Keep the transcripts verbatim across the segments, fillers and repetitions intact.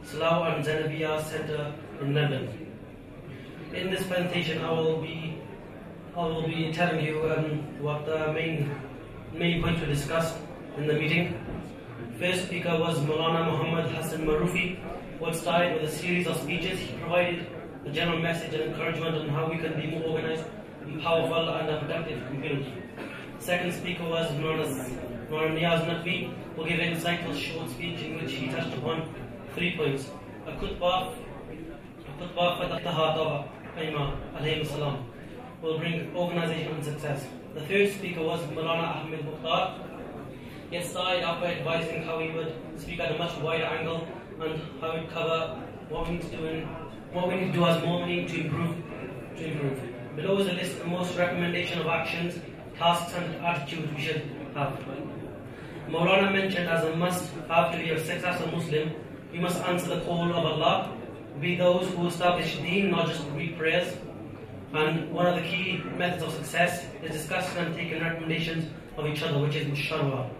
Salah and Zainabiyya Center in London. In this presentation, I will be I will be telling you um, what the main main points were discussed in the meeting. First speaker was Maulana Muhammad Hassan Marufi, who started with a series of speeches. He provided a general message and encouragement on how we can be more organized, powerful, and a productive community. Second speaker was Maulana Niyaz Naqvi, who gave an insightful short speech in which he touched upon three points: a khutbah, a khutbah for the Tahata Aima alayhi salam will bring organization and success. The third speaker was Maulana Ahmed Mukhtar. He started off by advising how he would speak at a much wider angle and how he would cover what we need to do and what we need to do as Mu'mineen to improve. To improve. Below is a list of the most recommendation of actions, tasks, and attitudes we should have. Maulana mentioned as a must-have to be a successful Muslim, we must answer the call of Allah, be those who establish deen, not just read prayers. And one of the key methods of success is discussing and taking recommendations of each other, which is musharwa.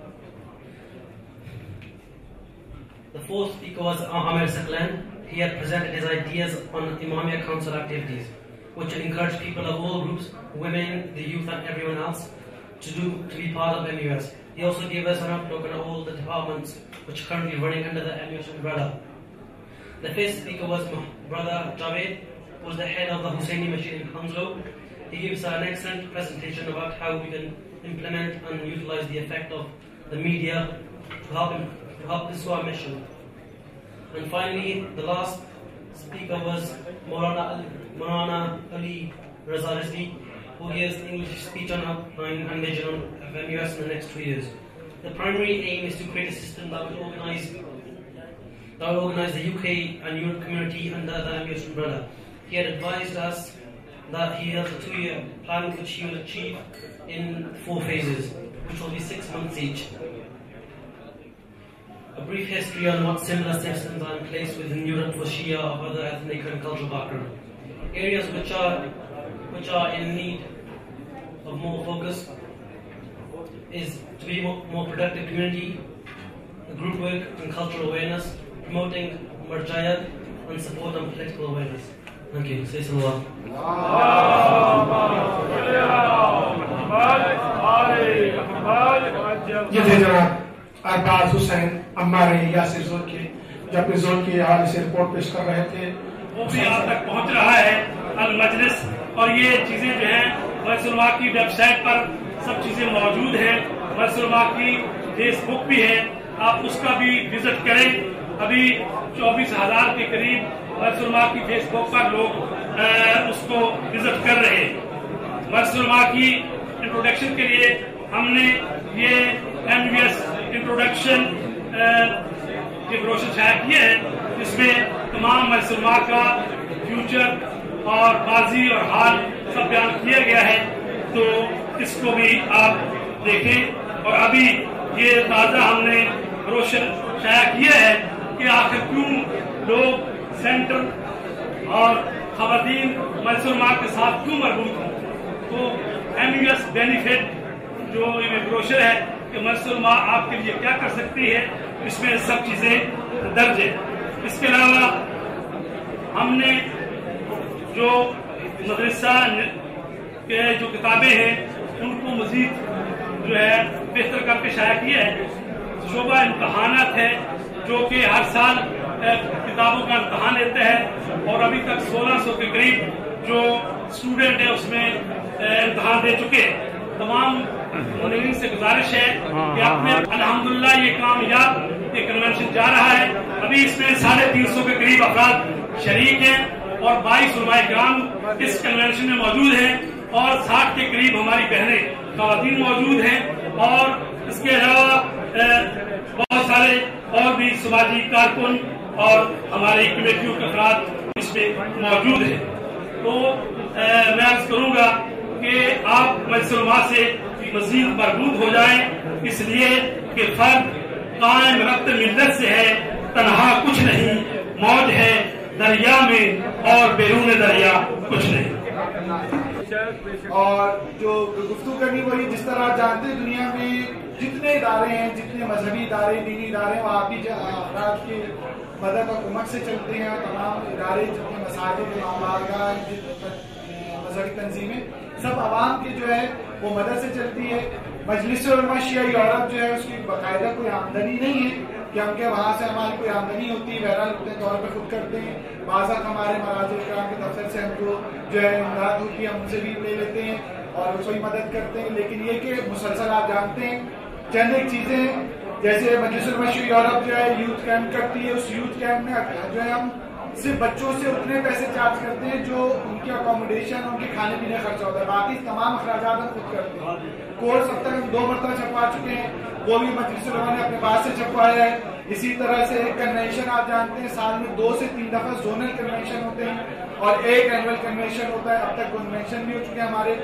The fourth speaker was Ahmed Saklan. He had presented his ideas on Imamia Council activities, which would encourage people of all groups, women, the youth, and everyone else to do to be part of M U S. He also gave us an outlook on all the departments which are currently running under the M U S umbrella. The fifth speaker was Brother Javed, who was the head of the Husseini Machine in Hangzhou. He gives an excellent presentation about how we can implement and utilize the effect of the media to help him, to help this our mission. And finally, the last speaker was Maulana, Maulana Ali Raza Rizvi, who gives the English speech on outline and vision of M U S in the next two years. The primary aim is to create a system that will organize that will organize the U K and Europe community under the M U S umbrella. He had advised us that he has a two-year plan which he will achieve in four phases, which will be six months each. A brief history on what similar systems are in place within Europe for Shia of other ethnic and cultural background. Areas which are which are in need of more focus is to be more, more productive community, group work and cultural awareness, promoting marjayat and support on political awareness. Thank you. Say salawat. Abbas Hussain Ammar Yasir zone کے جو اپنے zone کی حال سے report پیش کر رہے تھے وہ بھی آپ تک پہنچ رہا ہے المجلس، اور یہ چیزیں جو ہیں مرکز علماء کی ویب سائٹ پر سب چیزیں موجود ہیں. مرکز علماء کی فیس بک بھی ہے، آپ اس کا بھی وزٹ کریں. ابھی چوبیس ہزار کے قریب مرکز علماء کی فیس بک پر لوگ اس کو وزٹ کر رہے ہیں. مرکز علماء کی انٹروڈکشن کے لیے ہم نے یہ ایم وی ایس انٹروڈکشن کے بروشر شائع کیے ہیں، جس میں تمام مرکز علماء کا فیوچر اور ماضی اور حال سب بیان کیا گیا ہے. تو اس کو بھی آپ دیکھیں. اور ابھی یہ تازہ ہم نے بروشر شائع کیا ہے کہ آخر کیوں لوگ سینٹر اور خواتین مرکز علماء کے ساتھ کیوں مربوط ہیں. تو ایم یو ایس بینیفٹ جو یہ بروشر ہے کہ مرکز علماء آپ کے لیے کیا کر سکتی ہے، اس میں سب چیزیں درج ہیں. اس کے علاوہ ہم نے جو مدرسہ کے جو کتابیں ہیں ان کو مزید جو ہے بہتر کر کے شائع کیا ہے. شعبہ امتحانات ہے جو کہ ہر سال کتابوں کا امتحان لیتے ہیں، اور ابھی تک سولہ سو کے قریب جو اسٹوڈنٹ ہیں اس میں امتحان دے چکے ہیں. تمام منظرین سے گزارش ہے کہ اپنے الحمدللہ یہ کامیاب یہ کنونشن جا رہا ہے. ابھی اس میں ساڑھے تین سو کے قریب افراد شریک ہیں اور بائیس علماء کرام اس کنونشن میں موجود ہیں، اور ساٹھ کے قریب ہماری بہنیں خواتین موجود ہیں، اور اس کے علاوہ بہت سارے اور بھی سماجی کارکن اور ہماری کمیٹیوں کے افراد اس میں موجود ہیں. تو میں عرض کروں گا کہ آپ مرکز علماء سے مزید مربوط ہو جائیں، اس لیے کہ فرد قائم ربط ملت سے ہے، تنہا کچھ نہیں، موج ہے دریا میں اور بیرون دریا کچھ نہیں. اور جو گفتگو کرنی وہی جس طرح جانتے دنیا میں جتنے ادارے ہیں، جتنے مذہبی ادارے، دینی ادارے، وہاں بھی افراد کے مدد اور کمک سے چلتے ہیں. اور تمام ادارے جتنے مساجد بارگاہ مذہبی تنظیمیں سب عوام کی جو ہے وہ مدد سے چلتی ہے. مجلس علماء شیعہ یورپ جو ہے اس کی باقاعدہ کوئی آمدنی نہیں ہے کہ ہم کے وہاں سے ہماری کوئی آمدنی ہوتی ہے, بہرحال اپنے طور پہ خود کرتے ہیں. بعض ہمارے مراجع کرام کے دفتر سے ہم کو جو ہے امداد ہوتی ہے ہم ان سے بھی لے لیتے ہیں اور کوئی مدد کرتے ہیں. لیکن یہ کہ مسلسل آپ جانتے ہیں چند ایک چیزیں جیسے مجلس علماء شیعہ یورپ جو ہے یوتھ کیمپ کرتی ہے, اس یوتھ کیمپ میں جو ہے ہم صرف بچوں سے اتنے پیسے چارج کرتے ہیں جو ان کی اکوموڈیشن ان کے کھانے پینے خرچہ ہوتا ہے, باقی تمام اخراجات ہم خود کرتے ہیں. کورس اب تک ہم دو مرتبہ چھپا چکے ہیں, وہ بھی مجلس علماء نے اپنے پاس سے چھپوایا ہے. اسی طرح سے کنونشن آپ جانتے ہیں سال میں دو سے تین دفعہ زونل کنونشن ہوتے ہیں اور ایک اینول کنونشن ہوتا ہے. اب تک کنونشن بھی ہو چکے ہیں ہمارے.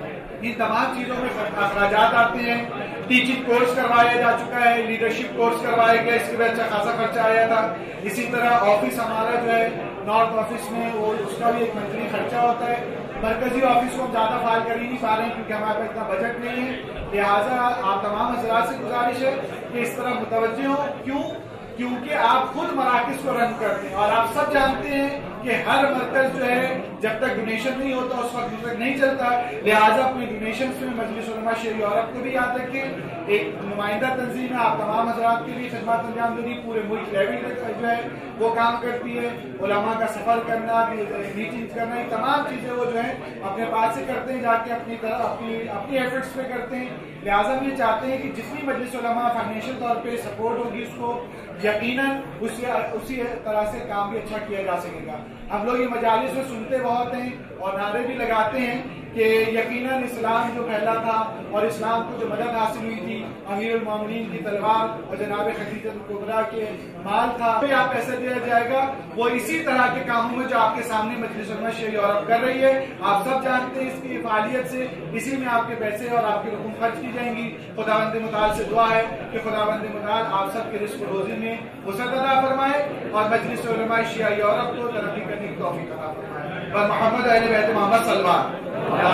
ان تمام چیزوں میں اخراجات آتے ہیں. ٹیچنگ کورس کروایا جا چکا ہے, لیڈرشپ کورس کروایا گیا, اس کے بعد اچھا خاصا خرچہ آیا تھا. اسی طرح آفس ہمارا جو ہے نارتھ آفس میں وہ اس کا بھی ایک منتھلی خرچہ ہوتا ہے. مرکزی آفس کو ہم زیادہ فعال کر ہی نہیں پا رہے ہیں کیونکہ ہمارے پاس اتنا بجٹ نہیں ہے. لہٰذا آپ تمام حضرات سے گزارش ہے کہ اس طرح متوجہ ہوں. کیوں؟ کیونکہ آپ خود مراکز کو رن کرتے ہیں اور آپ سب جانتے ہیں کہ ہر مرکز جو ہے جب تک ڈونیشن نہیں ہوتا اس وقت تک نہیں چلتا. لہٰذا اپنے ڈونیشنز میں مجلس علماء شیعہ یورپ کو بھی یاد رکھیں. ایک نمائندہ تنظیم ہے آپ تمام حضرات کے لیے خدمات انجام دینی, پورے ملک لیول تک جو ہے وہ کام کرتی ہے. علماء کا سفر کرنا, میٹنگ کرنا, یہ تمام چیزیں وہ جو ہے اپنے پاس سے کرتے ہیں, جا کے اپنی طرح اپنی اپنی ایفرٹس پہ کرتے ہیں. لہٰذا ہم یہ چاہتے ہیں کہ جتنی مجلس علماء فائنینشیل طور پہ سپورٹ ہوگی اس کو یقیناً اسی اسی طرح سے کام بھی اچھا کیا جا سکے گا. ہم لوگ یہ مجالس میں سنتے بہت ہیں اور نعرے بھی لگاتے ہیں کہ یقیناً اسلام جو پھیلا تھا اور اسلام کو جو مدد حاصل ہوئی تھی امیر المومنین کی تلوار اور جناب خدیجہ الکبریٰ کے مال تھا, آپ پیسہ دیا جائے گا. وہ اسی طرح کے کاموں میں جو آپ کے سامنے مجلس علماء شیعہ یورپ کر رہی ہے, آپ سب جانتے ہیں اس کی فعالیت سے اسی میں آپ کے پیسے اور آپ کی رقم خرچ کی جائیں گی. خداوند متعال سے دعا ہے کہ خداوند متعال آپ سب کے رزق و روزی میں وسعت عطا فرمائے اور مجلس علماء شیعہ یورپ کو ترقی کرنے کی توفیق عطا فرمائے. اور محمد اہل بیت محمد صلی اللہ علیہ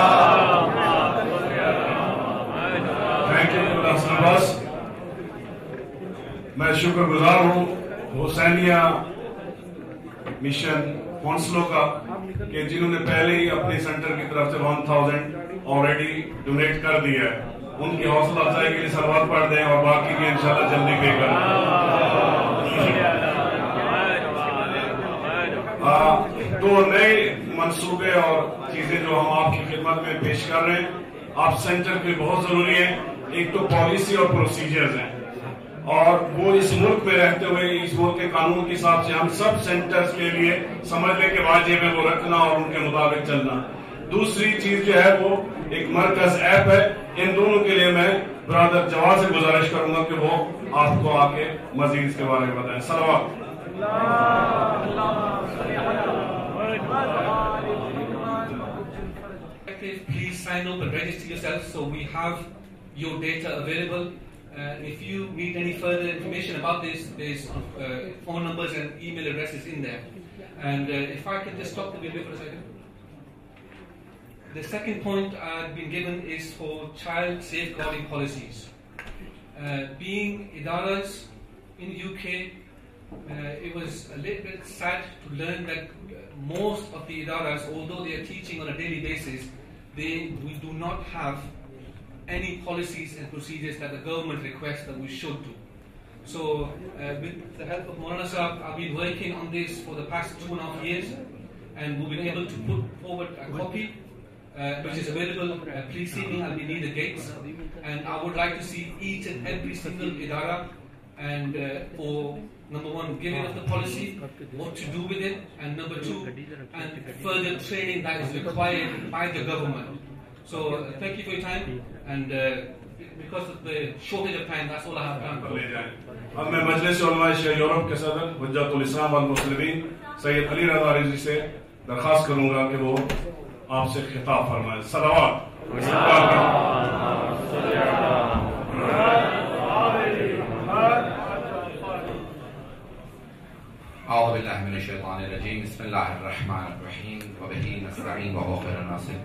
تھینک یو. میں شکر گزار ہوں حسینیہ مشن کونسلوں کا کہ جنہوں نے پہلے ہی اپنے سینٹر کی طرف سے ون تھاؤزینڈ آلریڈی ڈونیٹ کر دیا ہے. ان کی حوصلہ افزائی کے لیے سلوات پڑھ دیں اور باقی بھی انشاءاللہ جلدی پے کر دیں. دو نئے منصوبے اور چیزیں جو ہم آپ کی خدمت میں پیش کر رہے ہیں آپ سینٹر کے بہت ضروری ہیں. ایک تو پالیسی اور پروسیجرز ہیں اور وہ اس ملک میں رہتے ہوئے اس ملک کے قانون کے حساب سے ہم سب سینٹرز کے لیے سمجھنے کے واجب ہے وہ رکھنا اور ان کے مطابق چلنا. دوسری چیز جو ہے وہ ایک مرکز ایپ ہے. ان دونوں کے لیے میں برادر جواد سے گزارش کروں گا کہ وہ آپ کو آ کے مزید اس کے بارے میں بتائیں. صلوات. Please sign up and register yourself so we have your data available. Uh, if you need any further information about this, there's uh, phone numbers and email addresses in there. And uh, if I can just stop the video for a second. The second point I've been given is for child safeguarding policies. Uh, being idaras in the U K, uh, it was a little bit sad to learn that most of the idaras, although they are teaching on a daily basis, they we do not have any policies and procedures that the government requests that we should do. So, uh, with the help of Maulana Sahab, I've been working on this for the past two and a half years, and we've been able to put forward a copy, uh, which is available. Uh, please see me, I'll be near the gates, and I would like to see each and every single idara, and uh, for number one, giving us the policy, what to do with it, and number two, and further training that is required by the government. So, uh, thank you for your time, and uh, because of the shortage of time, that's all I have time for. اب میں مجلس علماء شیعہ Europe کے صدر حجت الاسلام والمسلمین سید علی رضا رضوی سے درخواست کروں گا کہ وہ آپ سے خطاب فرمائیں. صلوات. اعوذ باللہ من الشیطان الرجیم. بسم اللہ الرحمن الرحیم وبہ نستعین وهو خیر الناصرین.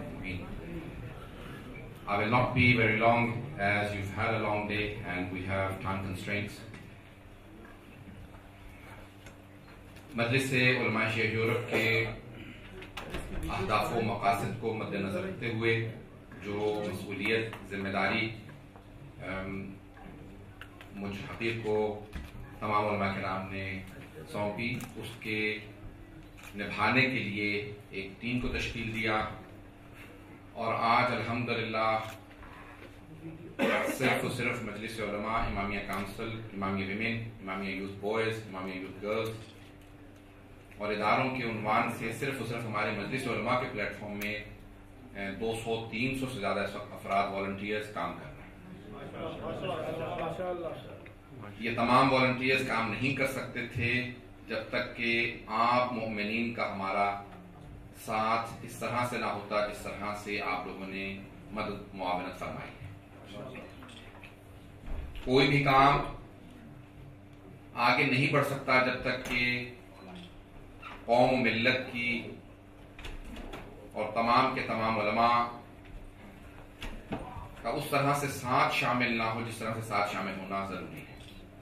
I will not be very long as you've had a long day and we have time constraints. مجلس علماء شیعہ یورپ کے اہداف و مقاصد کو مد نظر رکھتے ہوئے جو مسئولیت ذمہ داری مجھ حقیق کو تمام علماء کرام نے سونپی، اس کے نبھانے کے لیے ایک ٹیم کو تشکیل دیا، اور آج الحمدللہ صرف و صرف Majlis Ulama, Imamia council, Imamia women, Imamia youth boys, Imamia youth girls اور اداروں کے عنوان سے صرف و صرف ہمارے مجلس علماء کے پلیٹ فارم میں دو سو تین سو سے زیادہ اس وقت افراد والنٹیئرز کام کر رہے ہیں۔ یہ تمام والنٹیئرز کام نہیں کر سکتے تھے جب تک کہ آپ مومنین کا ہمارا ساتھ اس طرح سے نہ ہوتا جس طرح سے آپ لوگوں نے مدد معاونت فرمائی ہے۔ کوئی بھی کام آگے نہیں بڑھ سکتا جب تک کہ قوم و ملت کی اور تمام کے تمام علماء کا اس طرح سے ساتھ شامل نہ ہو جس طرح سے ساتھ شامل ہونا ضروری ہے۔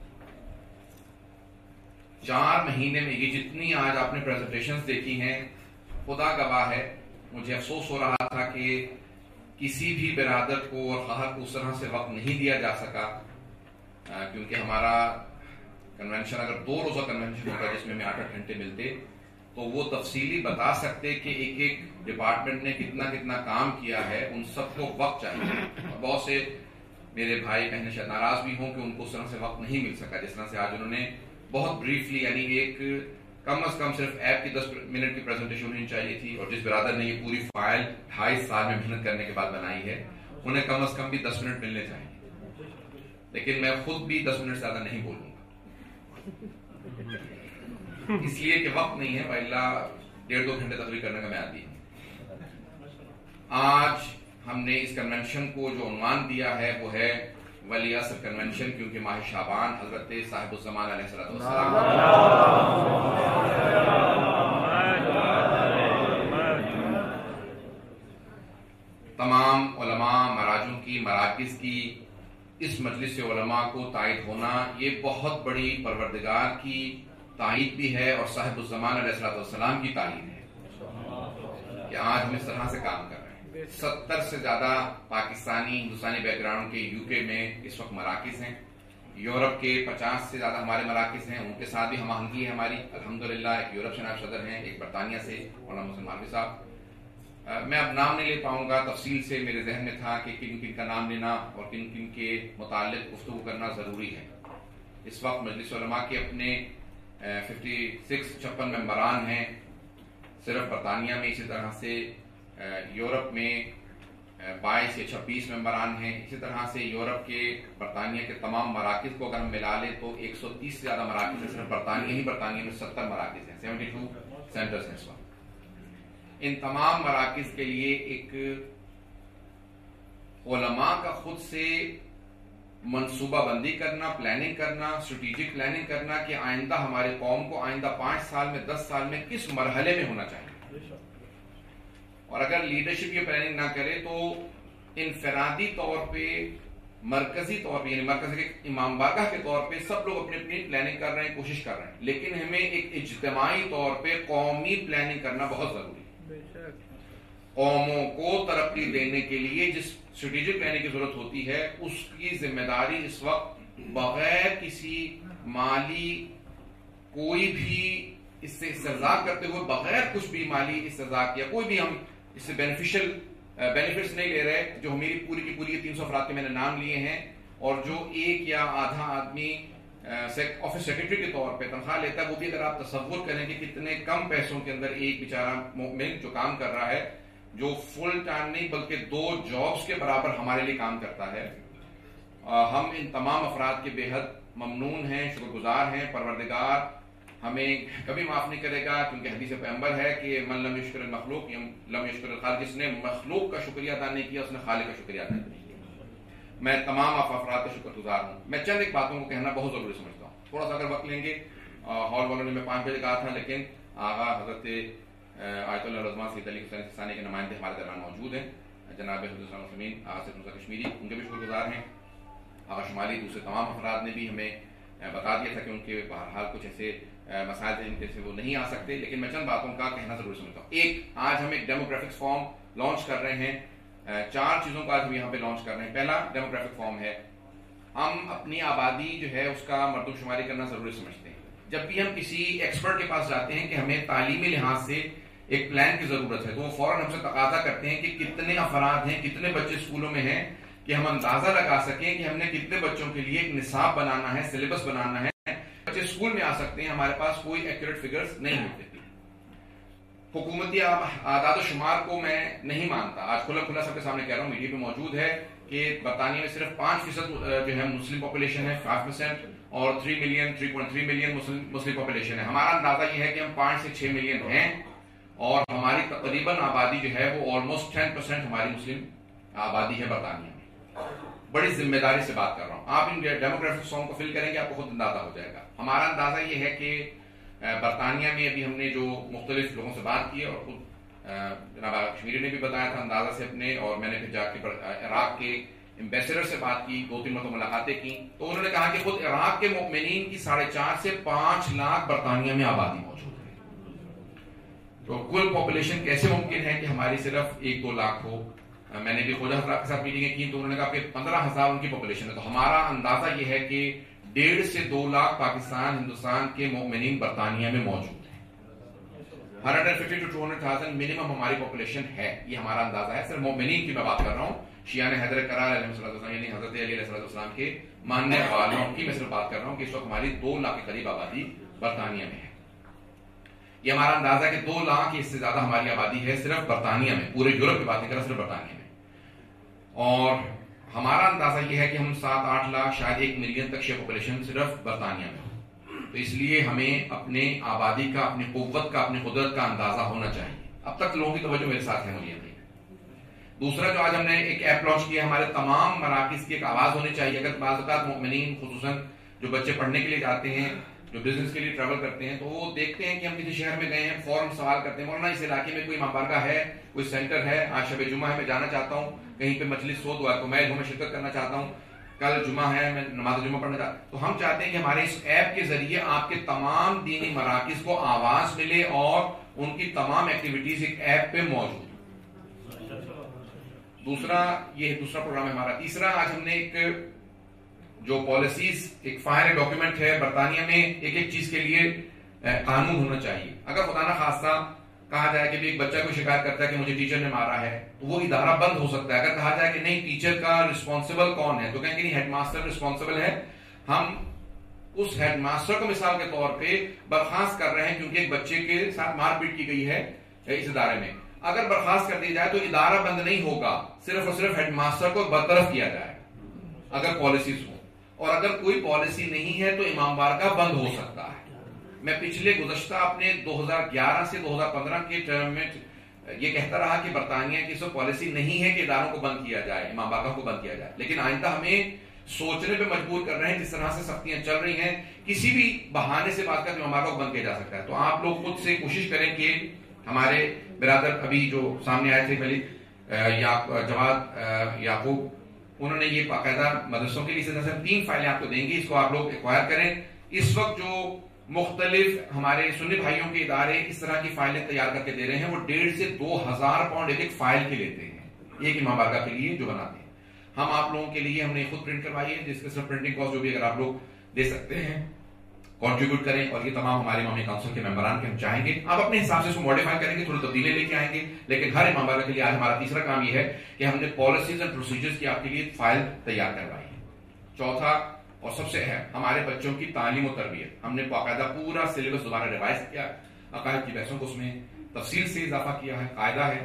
چار مہینے میں یہ جتنی آج آپ نے پریزنٹیشنز دیکھی ہیں، خدا گواہ ہے مجھے افسوس ہو رہا تھا کہ کسی بھی برادر کو اور خواہر کو اس طرح سے وقت نہیں دیا جا سکا، کیونکہ ہمارا کنونشن اگر دو روزہ کنونشن ہوتا جس میں ہمیں آٹھ آٹھ گھنٹے ملتے تو وہ تفصیلی بتا سکتے کہ ایک ایک ڈپارٹمنٹ نے کتنا کتنا کام کیا ہے، ان سب کو وقت چاہیے۔ اور بہت سے میرے بھائی بہنیں شاید ناراض بھی ہوں کہ ان کو اس طرح سے وقت نہیں مل سکا جس طرح سے آج انہوں نے بہت بریفلی، یعنی ایک کم از کم صرف ایپ کی دس منٹ کی پریزنٹیشن ہونی چاہیے تھی، اور جس برادر نے یہ پوری فائل ڈھائی سال میں محنت کرنے کے بعد بنائی ہے انہیں کم از کم بھی دس منٹ ملنے چاہیے، لیکن میں خود بھی دس منٹ سے زیادہ نہیں بولوں گا اس لیے کہ وقت نہیں ہے، والا ڈیڑھ دو گھنٹے تقریر کرنے کا میں عادی ہوں۔ آج ہم نے اس کنونشن کو جو عنوان دیا ہے وہ ہے ولی عصر کنونشن، کیونکہ ماہ شعبان حضرت صاحب الزمان علیہ السلام تمام علماء مراجع کی مراکز کی اس مجلس علماء کو تائید ہونا یہ بہت بڑی پروردگار کی تائید بھی ہے اور صاحب الزمان علیہ السلام کی تائید ہے کہ آج ہم اس طرح سے کام کر رہے ہیں۔ ستر سے زیادہ پاکستانی ہندوستانی بیک گراؤنڈ کے یو کے میں اس وقت مراکز ہیں، یورپ کے پچاس سے زیادہ ہمارے مراکز ہیں، ان کے ساتھ بھی ہم آہنگی ہے ہماری الحمدللہ۔ ایک یورپ سے نائب صدر ہیں، ایک برطانیہ سے مولانا محسن مالوی صاحب۔ میں اب نام نہیں لے پاؤں گا، تفصیل سے میرے ذہن میں تھا کہ کن کن کا نام لینا اور کن کن کے متعلق گفتگو کرنا ضروری ہے۔ اس وقت مجلس علماء کے اپنے ففٹی سکس چھپن ممبران ہیں صرف برطانیہ میں، اسی طرح سے یورپ میں بائیس یا چھبیس ممبران ہیں، اسی طرح سے یورپ کے برطانیہ کے تمام مراکز کو اگر ہم ملا لیں تو ایک سو تیس سے زیادہ مراکز ہیں، صرف برطانیہ ہی برطانیہ میں ستر مراکز ہیں، سیونٹی ٹو سینٹرز ہیں اس وقت۔ ان تمام مراکز کے لیے ایک علماء کا خود سے منصوبہ بندی کرنا، پلاننگ کرنا، اسٹریٹجک پلاننگ کرنا کہ آئندہ ہمارے قوم کو آئندہ پانچ سال میں دس سال میں کس مرحلے میں ہونا چاہیے، اور اگر لیڈرشپ یہ پلاننگ نہ کرے تو انفرادی طور پہ مرکزی طور پہ یعنی مرکز کے امام بارگاہ کے طور پہ سب لوگ اپنی اپنی پلاننگ کر رہے ہیں، کوشش کر رہے ہیں، لیکن ہمیں ایک اجتماعی طور پہ قومی پلاننگ کرنا بہت ضروری ہے۔ قوموں کو ترقی دینے کے لیے جس اسٹریٹجک پلاننگ کی ضرورت ہوتی ہے اس کی ذمہ داری اس وقت بغیر کسی مالی کوئی بھی اس سے استرزاق کرتے ہوئے، بغیر کچھ بھی مالی استرزاق یا کوئی بھی ہم اس سے بینیفیشل بینیفٹس نہیں لے رہے، جو میری پوری کی پوری تین سو افراد کے میں نے نام لیے ہیں، اور جو ایک یا آدھا آدمی آفس سیکرٹری کے طور پہ تنخواہ لیتا ہے، وہ بھی اگر آپ تصور کریں کہ کتنے کم پیسوں کے اندر ایک بیچارہ مومن جو کام کر رہا ہے، جو فل ٹائم نہیں بلکہ دو جابز کے برابر ہمارے لیے کام کرتا ہے۔ ہم ان تمام افراد کے بے حد ممنون ہیں، شکر گزار ہیں۔ پروردگار ہمیں کبھی معاف نہیں کرے گا، کیونکہ حدیث پیغمبر ہے کہ من لم یشکر المخلوق لم یشکر الخالق، جس نے مخلوق کا شکریہ ادا نہیں کیا اس نے خالق کا شکریہ ادا نہیں کیا۔ میں تمام افراد کا شکر گزار ہوں۔ میں چند ایک باتوں کو کہنا بہت ضروری سمجھتا ہوں، تھوڑا سا اگر وقت لیں گے، ہال والوں نے میں پانچ بجے کہا تھا، لیکن آغا حضرت آیت اللہ رضوان سید علی حسین سستانی کے نمائندے ہمارے درمیان موجود ہیں، جناب حضرت اسلام مسلمین آغا سید موسیٰ کشمیری، ان کے بھی شکر گزار ہیں۔ آغا شمالی دوسرے تمام افراد نے بھی ہمیں بتا دیا تھا کہ ان کے بہرحال کچھ ایسے مسائل ان کے سے وہ نہیں آ سکتے، لیکن میں چند باتوں کا کہنا ضرور سمجھتا ہوں. ایک، آج ہم ایک ڈیموگرافکس فارم لانچ کر رہے ہیں. چار چیزوں کا آج ہم یہاں پہ لانچ کر رہے ہیں. پہلا ڈیموگرافک فارم ہے، ہم اپنی آبادی جو ہے اس کا مردم شماری کرنا ضروری سمجھتے ہیں. جب بھی ہم کسی ایکسپرٹ کے پاس جاتے ہیں کہ ہمیں تعلیمی لحاظ سے ایک پلان کی ضرورت ہے، تو وہ فوراً ہم سے تقاضا کرتے ہیں کہ کتنے افراد ہیں، کتنے بچے اسکولوں میں ہیں، کہ ہم اندازہ لگا سکیں کہ ہم نے کتنے بچوں کے لیے ایک نصاب بنانا ہے، سلیبس بنانا ہے، بچے اسکول میں آ سکتے ہیں. ہمارے پاس کوئی ایکوریٹ فگرز نہیں ہوتے. حکومتی اعداد و شمار کو میں نہیں مانتا. آج کھلا کھلا سب کے سامنے کہہ رہا ہوں، میڈیا پہ موجود ہے کہ برطانیہ میں صرف پانچ فیصد جو ہے مسلم پاپولیشن ہے، فائیو پرسینٹ، اور three million three point three million مسلم پاپولیشن ہے. ہمارا اندازہ یہ ہے کہ ہم پانچ سے چھ ملین ہیں، اور ہماری تقریباً آبادی جو ہے وہ آلموسٹ ٹین پرسینٹ ہماری مسلم آبادی ہے برطانیہ میں. بڑی ذمہ داری سے بات کر رہا ہوں. آپ ان ڈیموگرافک فارم کو فل کریں گے، آپ کو خود اندازہ ہو جائے گا. ہمارا اندازہ یہ ہے کہ برطانیہ میں ابھی ہم نے جو مختلف لوگوں سے بات کی، اور خود جناب کشمیری نے بھی بتایا تھا اندازہ سے اپنے، اور میں نے پھر جا کے عراق کے ایمبیسڈر سے بات کی، دو تین مرتبہ ملاقاتیں کی، تو انہوں نے کہا کہ خود عراق کے مؤمنین کی ساڑھے چار سے پانچ لاکھ برطانیہ میں آبادی موجود ہے. تو کل پاپولیشن کیسے ممکن ہے کہ ہماری صرف ایک دو لاکھ ہو؟ میں نے بھی خواجہ حضرات کے ساتھ میٹنگیں کی، تو انہوں نے کہا کہ پندرہ ہزار ان کی پاپولیشن ہے. تو ہمارا اندازہ یہ ہے کہ ڈیڑھ سے دو لاکھ پاکستان ہندوستان کے مؤمنین برطانیہ میں موجود ہیں. Hundred and fifty two two hundred thousand minimum ہماری پاپولیشن ہے. یہ ہمارا اندازہ ہے. صرف مؤمنین کی میں بات کر رہا ہوں، شیعان حیدر کرار علیہ السلام، یعنی حضرت علی علیہ السلام کے ماننے والوں کی میں صرف بات کر رہا ہوں کہ اس وقت ہماری دو لاکھ کے قریب آبادی برطانیہ میں ہے. یہ ہمارا اندازہ ہے کہ دو لاکھ اس سے زیادہ ہماری آبادی ہے صرف برطانیہ میں. پورے یورپ کی بات نہیں کر رہا، صرف برطانیہ میں. اور ہمارا اندازہ یہ ہے کہ ہم سات آٹھ لاکھ شاید ایک ملین تک شیئر پاپولیشن صرف برطانیہ میں. تو اس لیے ہمیں اپنے آبادی کا، اپنی قوت کا، اپنی قدرت کا اندازہ ہونا چاہیے. اب تک لوگوں کی توجہ میرے ساتھ ہے مجھے. دوسرا جو آج ہم نے ایک ایپ لانچ کیا، ہمارے تمام مراکز کی ایک آواز ہونی چاہیے. اگر بعض اوقات مؤمنین خصوصاً جو بچے پڑھنے کے لیے جاتے ہیں، جو بزنس کے لیے ٹریول کرتے ہیں، تو وہ دیکھتے ہیں کہ ہم کسی شہر میں گئے ہیں، فوراً سوال کرتے ہیں مولانا اس علاقے میں کوئی امام بارگاہ ہے، کوئی سینٹر ہے، آج شب جمعہ ہے، میں جانا چاہتا ہوں، کہیں پہ مجلس ہو تو میں میں شرکت کرنا چاہتا ہوں، کل جمعہ ہے، میں نماز جمعہ پڑھنا چاہتا ہوں. تو ہم چاہتے ہیں کہ ہمارے اس ایپ کے ذریعے آپ کے تمام دینی مراکز کو آواز ملے اور ان کی تمام ایکٹیویٹیز ایک ایپ پہ موجود. دوسرا یہ دوسرا پروگرام ہے ہمارا. تیسرا، آج ہم نے ایک جو پالیسیز، ایک فائل ڈاکیومنٹ ہے برطانیہ میں، ایک ایک چیز کے لیے قانون ہونا چاہیے. اگر خدا نہ خواستہ کہا جائے کہ ایک بچہ کو شکایت کرتا ہے کہ مجھے ٹیچر نے مارا ہے، تو وہ ادارہ بند ہو سکتا ہے. اگر کہا جائے کہ نہیں ٹیچر کا رسپانسبل کون ہے، تو کہیں گے نہیں ہیڈ ماسٹر رسپانسبل ہے، ہم اس ہیڈ ماسٹر کو مثال کے طور پہ برخاست کر رہے ہیں کیونکہ ایک بچے کے ساتھ مار پیٹ کی گئی ہے اس ادارے میں. اگر برخاست کر دی جائے تو ادارہ بند نہیں ہوگا، صرف اور صرف ہیڈ ماسٹر کو برطرف کیا جائے اگر پالیسیز ہو. اور اگر کوئی پالیسی نہیں ہے تو امام بارگاہ بند ہو سکتا ہے. میں پچھلے گزشتہ اپنے دو ہزار گیارہ سے دو ہزار پندرہ کے ٹرم میں یہ کہتا رہا کہ برطانیہ کی سو پالیسی نہیں ہے کہ اداروں کو بند کیا جائے، امام بارگاہ کو بند کیا جائے. لیکن آئندہ ہمیں سوچنے پہ مجبور کر رہے ہیں، جس طرح سے سختیاں چل رہی ہیں، کسی بھی بہانے سے بات کر کے امام بارگاہ کو بند کیا جا سکتا ہے. تو آپ لوگ خود سے کوشش کریں کہ ہمارے برادر ابھی جو سامنے آئے تھے ملک جواد یعقوب، انہوں نے یہ باقاعدہ مدرسوں کے لیے تین فائلیں آپ کو دیں گی، اس کو آپ لوگ ایکوائر کریں. اس وقت جو مختلف ہمارے سنی بھائیوں کے ادارے اس طرح کی فائلیں تیار کر کے دے رہے ہیں، وہ ڈیڑھ سے دو ہزار پاؤنڈ ایک ایک فائل کے لیتے ہیں، ایک امام بارگاہ کے لیے جو بناتے ہیں. ہم آپ لوگوں کے لیے ہم نے خود پرنٹ کروائی ہے، جس کے صرف پرنٹنگ کاسٹ جو بھی اگر آپ لوگ دے سکتے ہیں کنٹریبیوٹ کریں. اور یہ تمام ہمارے امامی کونسل کے ممبران کے ہم چاہیں گے آپ اپنے حساب سے اس کو ماڈیفائی کریں گے، تھوڑی تبدیلی لے کے آئیں گے. لیکن ہر امام بارگاہ کے لیے آج ہمارا تیسرا کام یہ ہے کہ ہم نے پالیسیز اینڈ پروسیجرز کی آپ کے لیے فائل تیار کروائی ہے. چوتھا اور سب سے اہم، ہمارے بچوں کی تعلیم و تربیت. ہم نے باقاعدہ پورا سلیبس دوبارہ ریوائز کیا، عقائد کی بحثوں کو اس میں تفصیل سے اضافہ کیا ہے. قاعدہ ہے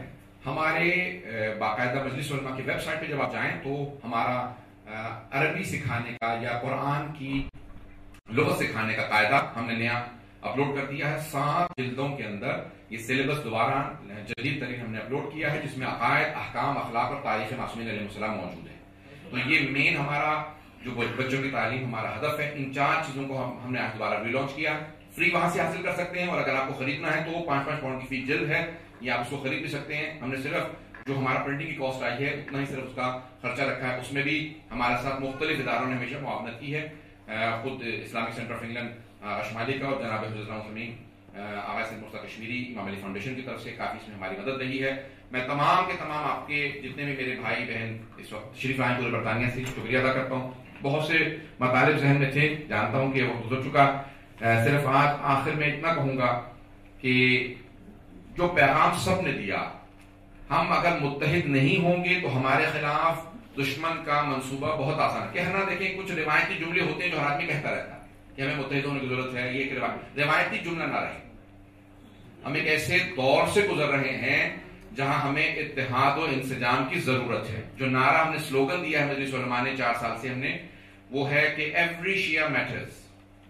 ہمارے باقاعدہ مجلس علماء کی ویب سائٹ پہ جب آپ جائیں تو ہمارا عربی سکھانے کا یا قرآن کی لغت سکھانے کا قاعدہ ہم نے نیا اپلوڈ کر دیا ہے. سات جلدوں کے اندر یہ سلیبس دوبارہ جدید ترین ہم نے اپلوڈ کیا ہے، جس میں عقائد، احکام، اخلاق اور تاریخ معصومین علیہ السلام موجود ہے. تو یہ مین ہمارا جو بچوں کی تعلیم ہمارا ہدف ہے. ان چار چیزوں کو ہم ہم نے آج دوبارہ ری لانچ کیا. فری وہاں سے حاصل کر سکتے ہیں، اور اگر آپ کو خریدنا ہے تو پانچ پانچ پاؤنڈ کی فی جلد ہے، یا آپ اس کو خرید بھی سکتے ہیں. ہم نے صرف جو ہمارا پرنٹنگ کی کاسٹ آئی ہے اتنا ہی صرف اس کا خرچہ رکھا ہے. اس میں بھی ہمارے ساتھ مختلف اداروں نے ہمیشہ معاونت کی ہے. خود اسلامک سینٹر آف انگلینڈ اشمالی کا اور جناب حضرت مسلمین آغا سید مرتضیٰ کشمیری امام علی فاؤنڈیشن کی طرف سے کافی اس میں ہماری مدد رہی ہے. میں تمام کے تمام آپ کے جتنے بھی میرے بھائی بہن اس وقت تشریف آئے پورے برطانیہ سے شکریہ ادا کرتا ہوں. بہت سے مطالب ذہن میں تھے, جانتا ہوں کہ وہ گزر چکا. صرف آج آخر میں اتنا کہوں گا کہ جو پیغام سب نے دیا, ہم اگر متحد نہیں ہوں گے تو ہمارے خلاف دشمن کا منصوبہ بہت آسان ہے. کہنا دیکھیں کچھ روایتی جملے ہوتے ہیں جو ہر آدمی کہتا رہتا ہے کہ ہمیں متحد ہونے کی ضرورت ہے, یہ ایک روایتی جملہ نہ رہے. ہم ایک ایسے دور سے گزر رہے ہیں جہاں ہمیں اتحاد و انسجام کی ضرورت ہے. جو نعرہ ہم نے سلوگن دیا ہے مجلس علماء نے چار سال سے ہم نے, وہ ہے کہ ایوری شیعہ میٹرز.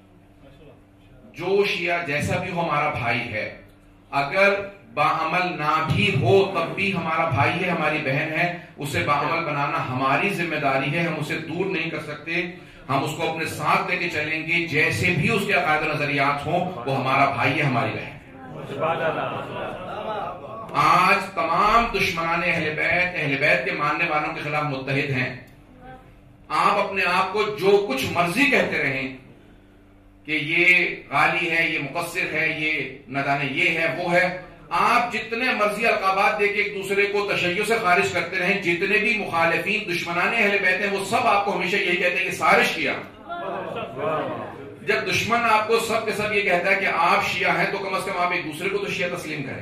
جو شیعہ جیسا بھی ہو ہمارا بھائی ہے, اگر باعمل نہ بھی ہو تب بھی ہمارا بھائی ہے, ہماری بہن ہے. اسے باعمل بنانا ہماری ذمہ داری ہے, ہم اسے دور نہیں کر سکتے. ہم اس کو اپنے ساتھ لے کے چلیں گے, جیسے بھی اس کے عقائد و نظریات ہوں, وہ ہمارا بھائی ہے, ہماری بہن. آج تمام دشمنان اہل بیت اہل بیت کے ماننے والوں کے خلاف متحد ہیں. آپ اپنے آپ کو جو کچھ مرضی کہتے رہیں کہ یہ غالی ہے, یہ مقصر ہے, یہ نہ جانے یہ ہے وہ ہے. آپ جتنے مرضی القابات دے کے ایک دوسرے کو تشیع سے خارج کرتے رہیں, جتنے بھی مخالفین دشمنان اہل بیت ہیں وہ سب آپ کو ہمیشہ یہی کہتے ہیں کہ سارے شیعہ. جب دشمن آپ کو سب کے سب یہ کہتا ہے کہ آپ شیعہ ہیں, تو کم از کم آپ ایک دوسرے کو تو شیعہ تسلیم کریں.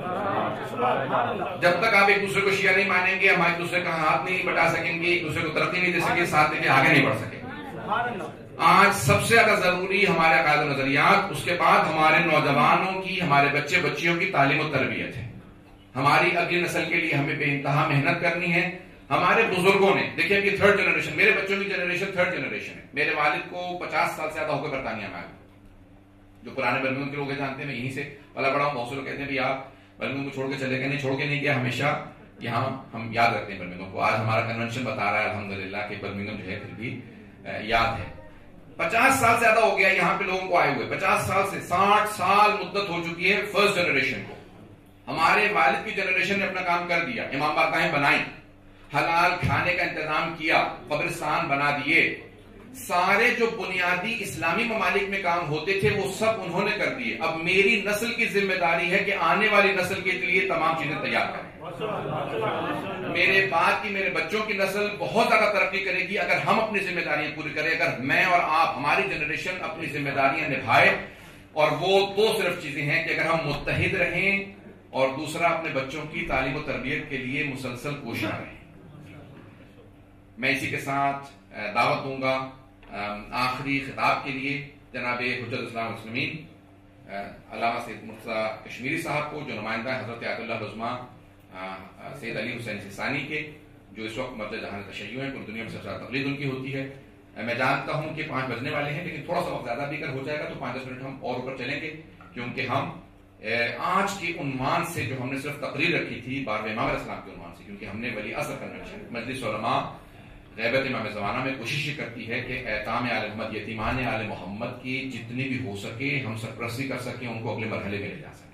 جب تک آپ ایک دوسرے کو شیعہ نہیں مانیں گے, ہم ایک دوسرے کا ہاتھ نہیں بٹا سکیں گے, ایک دوسرے کو ترقی نہیں دے سکیں, ساتھ لے کے آگے نہیں بڑھ سکیں. آج سب سے زیادہ ضروری ہمارے عقائد و نظریات, اس کے بعد ہمارے نوجوانوں کی, ہمارے بچے بچیوں کی تعلیم و تربیت ہے. ہماری اگلی نسل کے لیے ہمیں بے انتہا محنت کرنی ہے. ہمارے بزرگوں نے دیکھیں کہ تھرڈ جنریشن, میرے بچوں کی جنریشن تھرڈ جنریشن ہے. میرے والد کو پچاس سال سے زیادہ ہو کر برطانیہ میں آئے. جو پرانے برمنگھم کے لوگ جانتے ہیں, میں یہیں سے پلا بڑا ہوں. بہت سے لوگ کہتے ہیں بھی آپ برمنگھم کو چھوڑ کے چلے گئے. نہیں, چھوڑ کے نہیں گیا, ہمیشہ یہاں ہم یاد رکھتے ہیں برمنگھم کو. آج ہمارا کنونشن بتا رہا ہے الحمدللہ کہ برمنگھم جو ہے پھر بھی یاد ہے. پچاس سال سے زیادہ ہو گیا یہاں پہ لوگوں کو آئے ہوئے. پچاس سال سے ساٹھ سال مدت ہو چکی ہے فرسٹ جنریشن کو. ہمارے والد کی جنریشن نے اپنا کام کر دیا, امام بارگاہیں بنائی, حلال کھانے کا انتظام کیا, قبرستان بنا دیے. سارے جو بنیادی اسلامی ممالک میں کام ہوتے تھے وہ سب انہوں نے کر دیے. اب میری نسل کی ذمہ داری ہے کہ آنے والی نسل کے لیے تمام چیزیں تیار کریں. میرے بعد کی میرے بچوں کی نسل بہت زیادہ ترقی کرے گی اگر ہم اپنی ذمہ داریاں پوری کریں, اگر میں اور آپ, ہماری جنریشن اپنی ذمہ داریاں نبھائے. اور وہ دو صرف چیزیں ہیں کہ اگر ہم متحد رہیں, اور دوسرا اپنے بچوں کی تعلیم و تربیت کے لیے مسلسل کوشاں رہیں. میں اسی کے ساتھ دعوت دوں گا آخری خطاب کے لیے جناب حجت الاسلام والمسلمین علامہ سید مرتضیٰ کشمیری صاحب کو, جو نمائندہ حضرت آیت اللہ العظمیٰ سید علی حسین سیستانی کے, جو اس وقت مرجع جہان تشیع ہیں. پوری دنیا میں سب سے زیادہ تقلید ان کی ہوتی ہے. میں جانتا ہوں کہ پانچ بجنے والے ہیں, لیکن تھوڑا سا وقت زیادہ بھی اگر ہو جائے گا تو پانچ دس منٹ ہم اور اوپر چلیں گے, کیونکہ ہم آج کے عنوان سے, جو ہم نے صرف تقریر رکھی تھی بارہویں امام علیہ السلام کے عنوان سے, کیونکہ ہم نے ولی عصر کنونشن مجلس علماء غیبت امام زمانہ میں کوشش یہ کرتی ہے کہ ایتام آل محمد, یتیمان آل محمد کی جتنی بھی ہو سکے ہم سرپرستی کر سکیں, ان کو اگلے مرحلے میں لے جا سکیں.